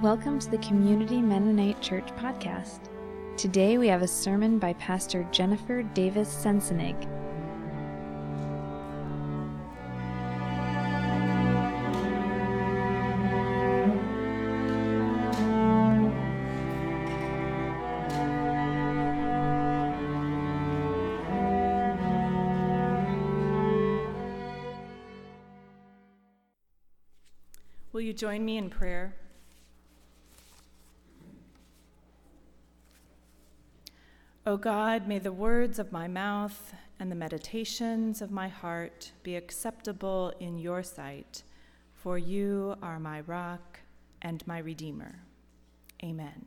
Welcome to the Community Mennonite Church podcast. Today we have a sermon by Pastor Jennifer Davis Sensenig. Will you join me in prayer? O God, may the words of my mouth and the meditations of my heart be acceptable in your sight, for you are my rock and my redeemer. Amen.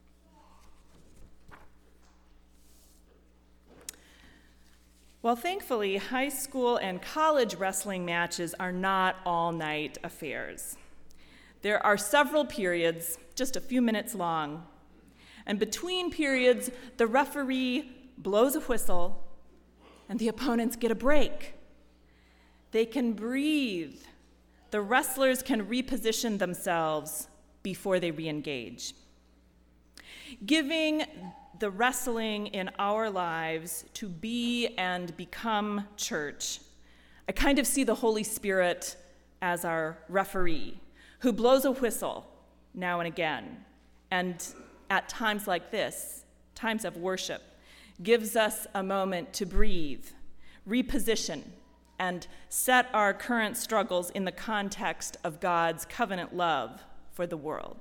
Well, thankfully, high school and college wrestling matches are not all-night affairs. There are several periods, just a few minutes long. And between periods, the referee blows a whistle and the opponents get a break. They can breathe. The wrestlers can reposition themselves before they re-engage. Giving the wrestling in our lives to be and become church, I kind of see the Holy Spirit as our referee who blows a whistle now and again, and at times like this, times of worship, gives us a moment to breathe, reposition, and set our current struggles in the context of God's covenant love for the world.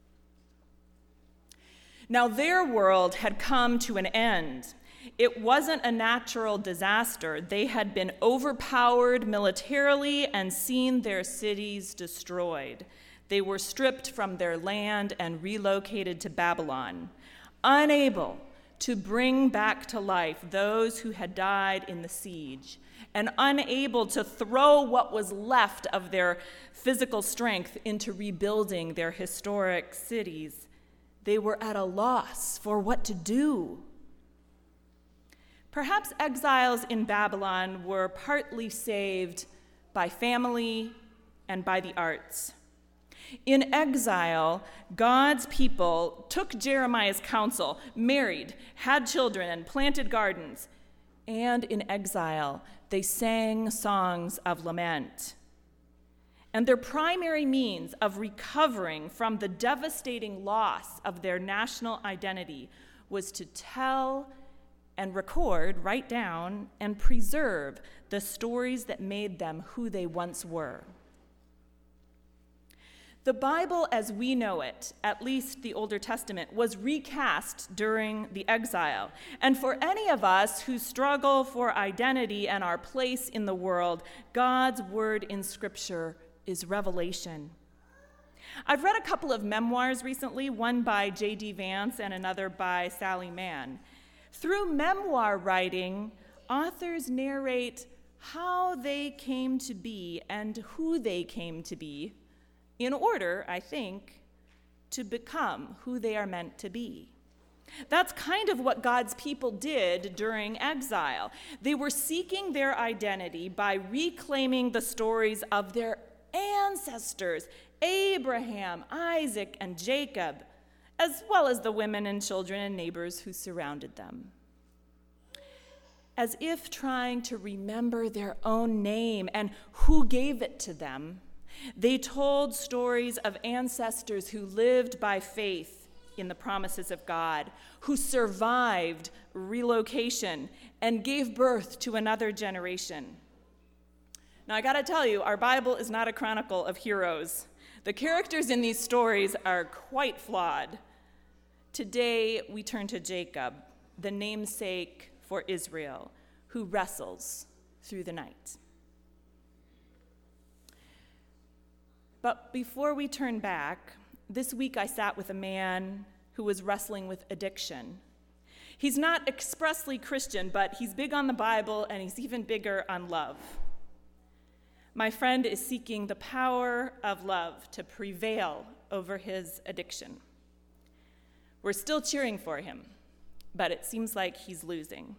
Now, their world had come to an end. It wasn't a natural disaster. They had been overpowered militarily and seen their cities destroyed. They were stripped from their land and relocated to Babylon, unable to bring back to life those who had died in the siege, and unable to throw what was left of their physical strength into rebuilding their historic cities. They were at a loss for what to do. Perhaps exiles in Babylon were partly saved by family and by the arts. In exile, God's people took Jeremiah's counsel, married, had children, and planted gardens. And in exile, they sang songs of lament. And their primary means of recovering from the devastating loss of their national identity was to tell and record, write down, and preserve the stories that made them who they once were. The Bible as we know it, at least the Older Testament, was recast during the exile. And for any of us who struggle for identity and our place in the world, God's word in Scripture is revelation. I've read a couple of memoirs recently, one by J.D. Vance and another by Sally Mann. Through memoir writing, authors narrate how they came to be and who they came to be, in order, I think, to become who they are meant to be. That's kind of what God's people did during exile. They were seeking their identity by reclaiming the stories of their ancestors, Abraham, Isaac, and Jacob, as well as the women and children and neighbors who surrounded them. As if trying to remember their own name and who gave it to them, they told stories of ancestors who lived by faith in the promises of God, who survived relocation and gave birth to another generation. Now, I gotta tell you, our Bible is not a chronicle of heroes. The characters in these stories are quite flawed. Today, we turn to Jacob, the namesake for Israel, who wrestles through the night. But before we turn back, this week I sat with a man who was wrestling with addiction. He's not expressly Christian, but he's big on the Bible and he's even bigger on love. My friend is seeking the power of love to prevail over his addiction. We're still cheering for him, but it seems like he's losing.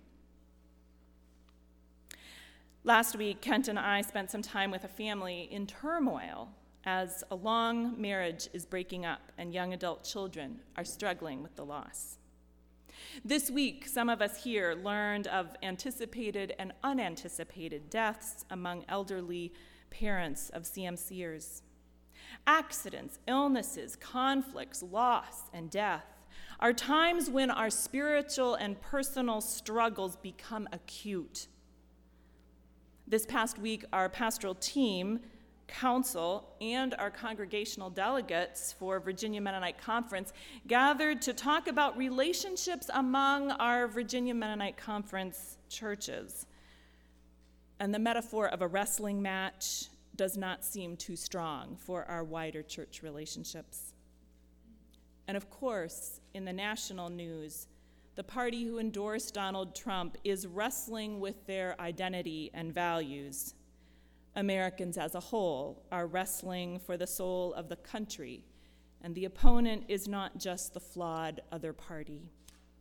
Last week, Kent and I spent some time with a family in turmoil as a long marriage is breaking up and young adult children are struggling with the loss. This week, some of us here learned of anticipated and unanticipated deaths among elderly parents of CMCers. Accidents, illnesses, conflicts, loss, and death are times when our spiritual and personal struggles become acute. This past week, our pastoral team, council, and our congregational delegates for Virginia Mennonite Conference gathered to talk about relationships among our Virginia Mennonite Conference churches. And the metaphor of a wrestling match does not seem too strong for our wider church relationships. And of course, in the national news, the party who endorsed Donald Trump is wrestling with their identity and values. Americans as a whole are wrestling for the soul of the country, and the opponent is not just the flawed other party.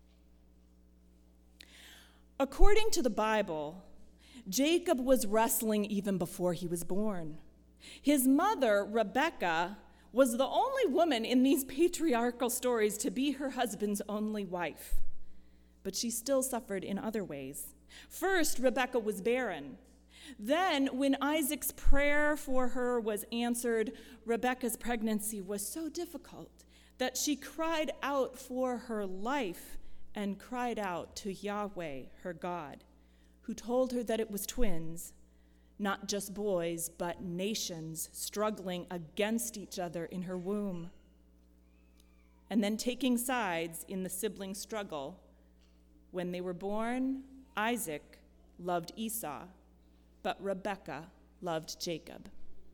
According to the Bible, Jacob was wrestling even before he was born. His mother, Rebekah, was the only woman in these patriarchal stories to be her husband's only wife. But she still suffered in other ways. First, Rebekah was barren. Then, when Isaac's prayer for her was answered, Rebekah's pregnancy was so difficult that she cried out for her life and cried out to Yahweh, her God, who told her that it was twins, not just boys, but nations struggling against each other in her womb. And then taking sides in the sibling struggle, when they were born, Isaac loved Esau, but Rebekah loved Jacob.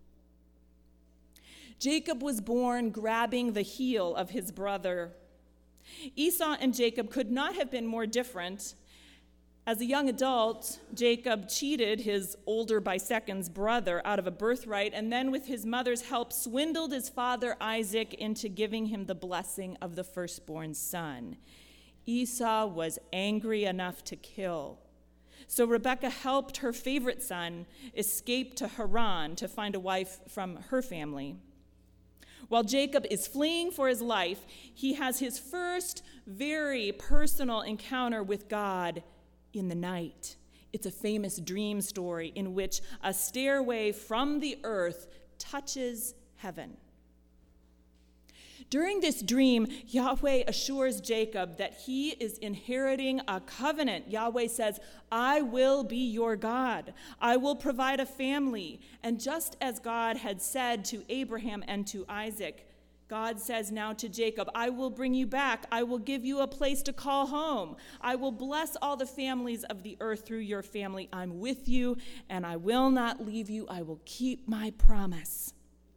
Jacob was born grabbing the heel of his brother. Esau and Jacob could not have been more different. As a young adult, Jacob cheated his older by seconds brother out of a birthright, and then with his mother's help swindled his father Isaac into giving him the blessing of the firstborn son. Esau was angry enough to kill. So Rebekah helped her favorite son escape to Haran to find a wife from her family. While Jacob is fleeing for his life, he has his first very personal encounter with God in the night. It's a famous dream story in which a stairway from the earth touches heaven. During this dream, Yahweh assures Jacob that he is inheriting a covenant. Yahweh says, I will be your God. I will provide a family. And just as God had said to Abraham and to Isaac, God says now to Jacob, I will bring you back. I will give you a place to call home. I will bless all the families of the earth through your family. I'm with you, and I will not leave you. I will keep my promise.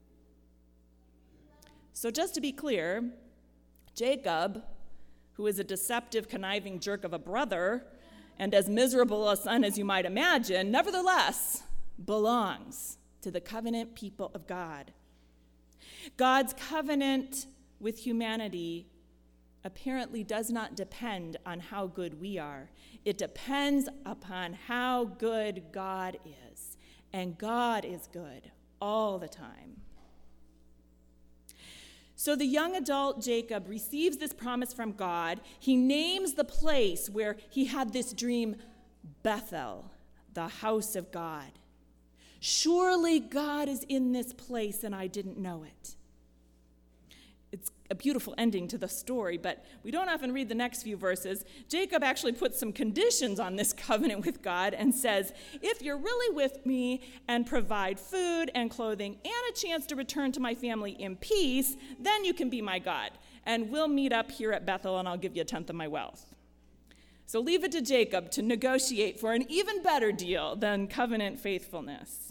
So just to be clear, Jacob, who is a deceptive, conniving jerk of a brother, and as miserable a son as you might imagine, nevertheless belongs to the covenant people of God. God's covenant with humanity apparently does not depend on how good we are. It depends upon how good God is. And God is good all the time. So the young adult Jacob receives this promise from God. He names the place where he had this dream Bethel, the house of God. Surely God is in this place and I didn't know it. It's a beautiful ending to the story, but we don't often read the next few verses. Jacob actually puts some conditions on this covenant with God and says, if you're really with me and provide food and clothing and a chance to return to my family in peace, then you can be my God. And we'll meet up here at Bethel and I'll give you 1/10 of my wealth. So leave it to Jacob to negotiate for an even better deal than covenant faithfulness.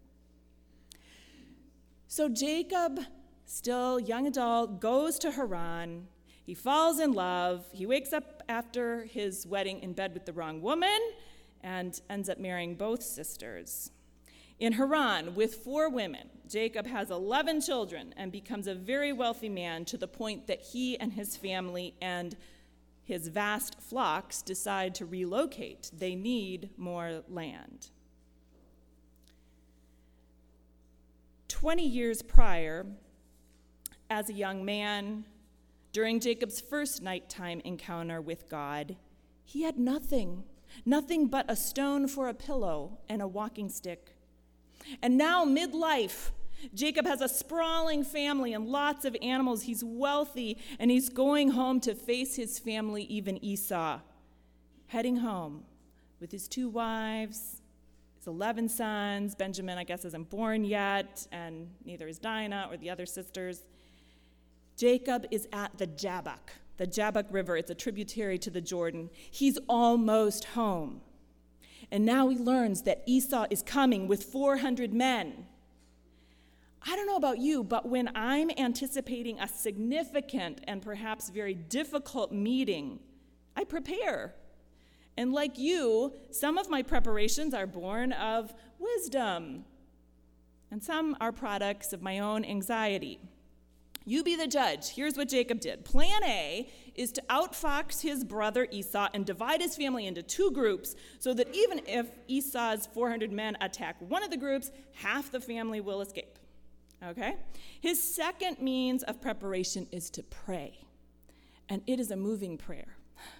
So Jacob, still young adult, goes to Haran. He falls in love. He wakes up after his wedding in bed with the wrong woman and ends up marrying both sisters. In Haran, with 4 women, Jacob has 11 children and becomes a very wealthy man to the point that he and his family and his vast flocks decide to relocate. They need more land. 20 years prior, as a young man, during Jacob's first nighttime encounter with God, he had nothing but a stone for a pillow and a walking stick. And now, midlife, Jacob has a sprawling family and lots of animals. He's wealthy, and he's going home to face his family, even Esau, heading home with his 2 wives, his 11 sons. Benjamin, I guess, isn't born yet, and neither is Dinah or the other sisters. Jacob is at the Jabbok River. It's a tributary to the Jordan. He's almost home. And now he learns that Esau is coming with 400 men. I don't know about you, but when I'm anticipating a significant and perhaps very difficult meeting, I prepare. And like you, some of my preparations are born of wisdom, and some are products of my own anxiety. You be the judge. Here's what Jacob did. Plan A is to outfox his brother Esau and divide his family into 2 groups so that even if Esau's 400 men attack one of the groups, half the family will escape. Okay? His second means of preparation is to pray, and it is a moving prayer.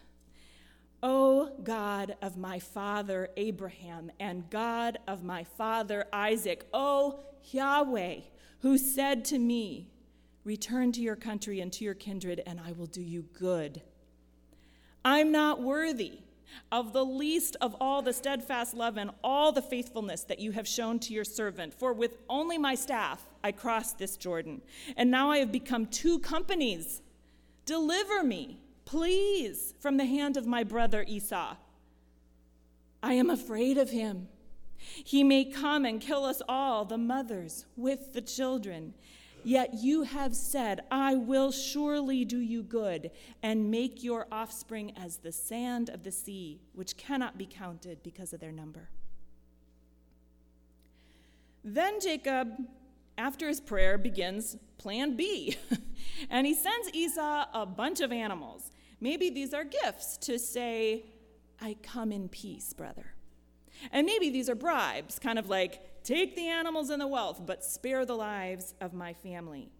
O God of my father Abraham and God of my father Isaac, O Yahweh, who said to me, return to your country and to your kindred, and I will do you good. I'm not worthy of the least of all the steadfast love and all the faithfulness that you have shown to your servant. For with only my staff I crossed this Jordan, and now I have become 2 companies. Deliver me, please, from the hand of my brother Esau. I am afraid of him. He may come and kill us all, the mothers with the children. Yet you have said, I will surely do you good and make your offspring as the sand of the sea, which cannot be counted because of their number. Then Jacob, after his prayer, begins plan B. And he sends Esau a bunch of animals. Maybe these are gifts to say, I come in peace, brother. And maybe these are bribes, kind of like, take the animals and the wealth, but spare the lives of my family.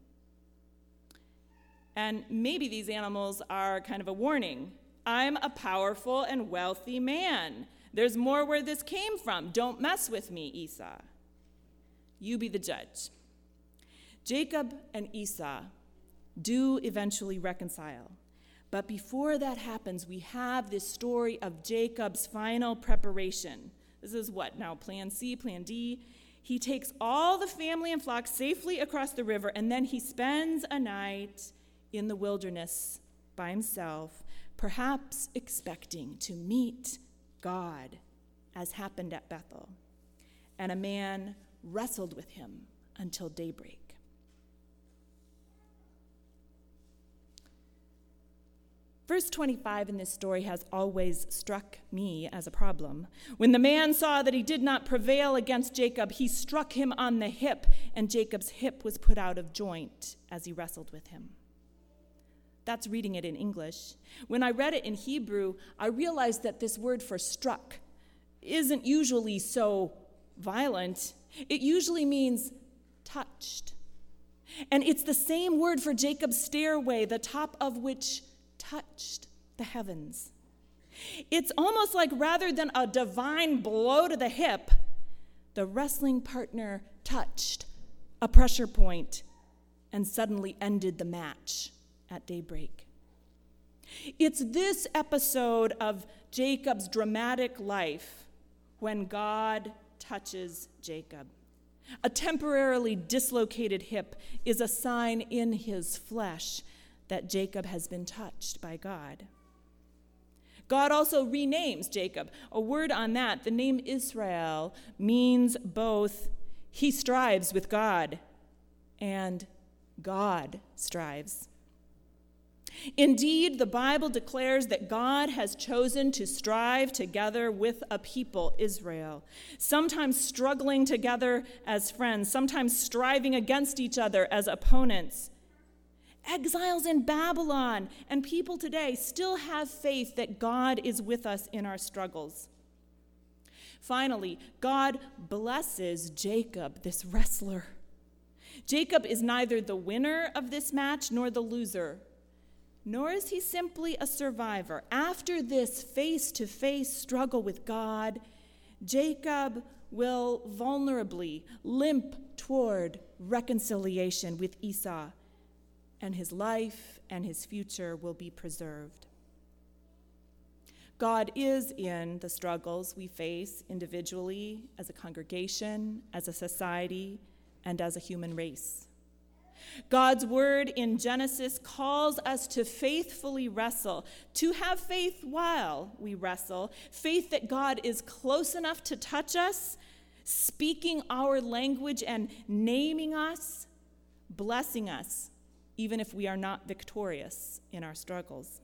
And maybe these animals are kind of a warning. I'm a powerful and wealthy man. There's more where this came from. Don't mess with me, Esau. You be the judge. Jacob and Esau do eventually reconcile. But before that happens, we have this story of Jacob's final preparation. This is what now? Plan C, plan D. He takes all the family and flock safely across the river, and then he spends a night in the wilderness by himself, perhaps expecting to meet God, as happened at Bethel. And a man wrestled with him until daybreak. Verse 25 in this story has always struck me as a problem. When the man saw that he did not prevail against Jacob, he struck him on the hip, and Jacob's hip was put out of joint as he wrestled with him. That's reading it in English. When I read it in Hebrew, I realized that this word for struck isn't usually so violent. It usually means touched. And it's the same word for Jacob's stairway, the top of which touched the heavens. It's almost like rather than a divine blow to the hip, the wrestling partner touched a pressure point and suddenly ended the match at daybreak. It's this episode of Jacob's dramatic life when God touches Jacob. A temporarily dislocated hip is a sign in his flesh that Jacob has been touched by God. God also renames Jacob. A word on that, the name Israel means both he strives with God and God strives. Indeed, the Bible declares that God has chosen to strive together with a people, Israel, sometimes struggling together as friends, sometimes striving against each other as opponents. Exiles in Babylon and people today still have faith that God is with us in our struggles. Finally, God blesses Jacob, this wrestler, Jacob is neither the winner of this match nor the loser, nor is he simply a survivor. After this face-to-face struggle with God, Jacob will vulnerably limp toward reconciliation with Esau, and his life and his future will be preserved. God is in the struggles we face individually, as a congregation, as a society, and as a human race. God's word in Genesis calls us to faithfully wrestle, to have faith while we wrestle, faith that God is close enough to touch us, speaking our language and naming us, blessing us, even if we are not victorious in our struggles.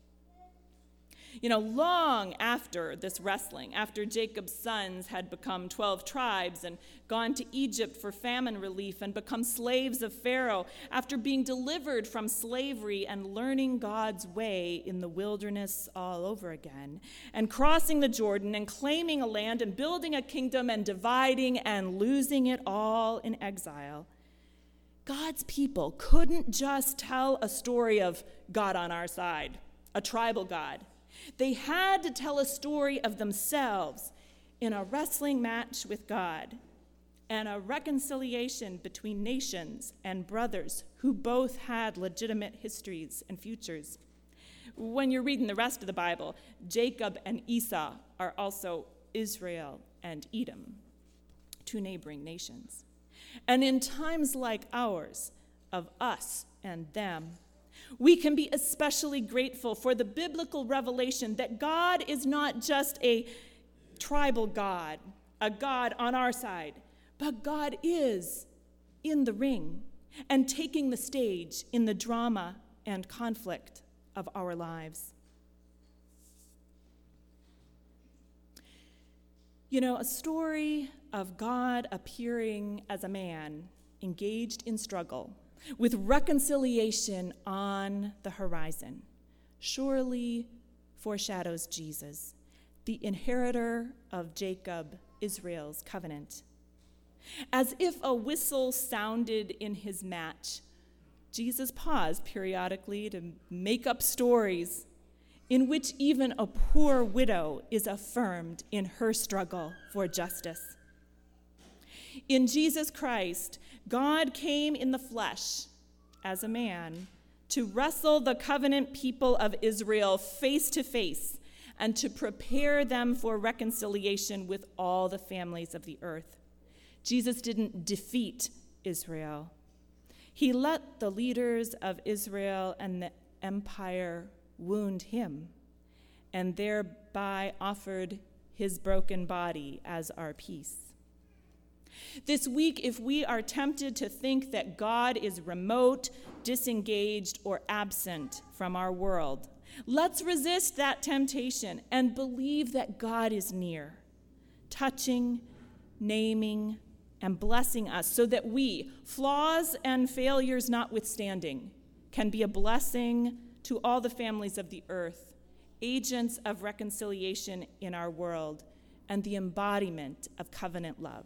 Long after this wrestling, after Jacob's sons had become 12 tribes and gone to Egypt for famine relief and become slaves of Pharaoh, after being delivered from slavery and learning God's way in the wilderness all over again, and crossing the Jordan and claiming a land and building a kingdom and dividing and losing it all in exile, God's people couldn't just tell a story of God on our side, a tribal God. They had to tell a story of themselves in a wrestling match with God and a reconciliation between nations and brothers who both had legitimate histories and futures. When you're reading the rest of the Bible, Jacob and Esau are also Israel and Edom, two neighboring nations. And in times like ours, of us and them, we can be especially grateful for the biblical revelation that God is not just a tribal God, a God on our side, but God is in the ring and taking the stage in the drama and conflict of our lives. A story of God appearing as a man engaged in struggle, with reconciliation on the horizon, surely foreshadows Jesus, the inheritor of Jacob, Israel's covenant. As if a whistle sounded in his match, Jesus paused periodically to make up stories in which even a poor widow is affirmed in her struggle for justice. In Jesus Christ, God came in the flesh as a man to wrestle the covenant people of Israel face to face and to prepare them for reconciliation with all the families of the earth. Jesus didn't defeat Israel. He let the leaders of Israel and the empire wound him, and thereby offered his broken body as our peace. This week, if we are tempted to think that God is remote, disengaged, or absent from our world, let's resist that temptation and believe that God is near, touching, naming, and blessing us so that we, flaws and failures notwithstanding, can be a blessing to all the families of the earth, agents of reconciliation in our world, and the embodiment of covenant love.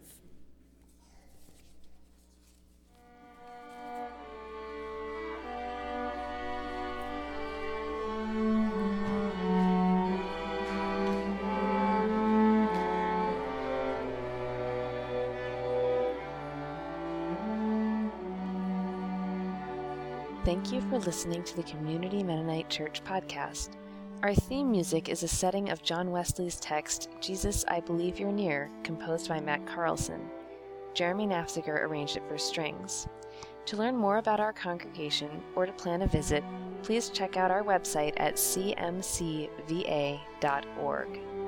Thank you for listening to the Community Mennonite Church podcast. Our theme music is a setting of John Wesley's text, Jesus, I Believe You're Near, composed by Matt Carlson. Jeremy Nafziger arranged it for strings. To learn more about our congregation or to plan a visit, please check out our website at cmcva.org.